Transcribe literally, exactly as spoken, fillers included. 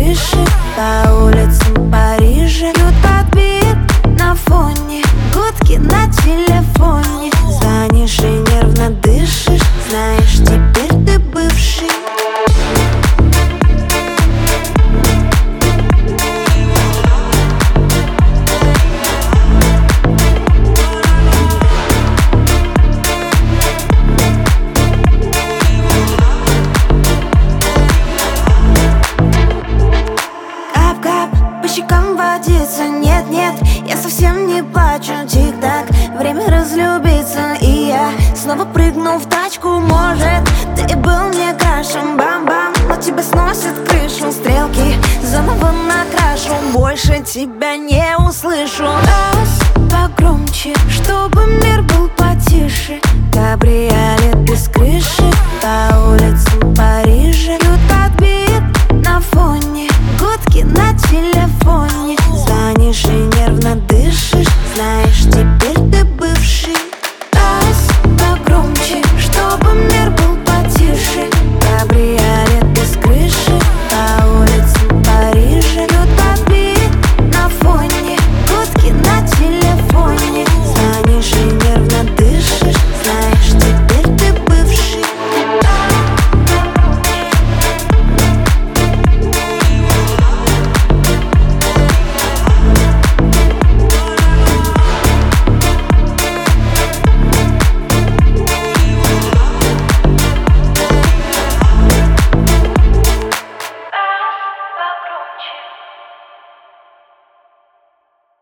крыши, по улицам Парижа. Бьют под бит на фоне, гудки на телефоне. Звонишь и нервно дышишь, знаешь, теперь ты бывший. По щекам водится, нет-нет, я совсем не плачу. Тик-так, время разлюбиться. И я снова прыгну в тачку. Может, ты был мне крашем, бам-бам, но тебя сносит крышу. Стрелки заново накрашу, больше тебя не услышу. Раз, погромче, чтобы мир был потише. Кабриолет без крыши, по улицам Парижа.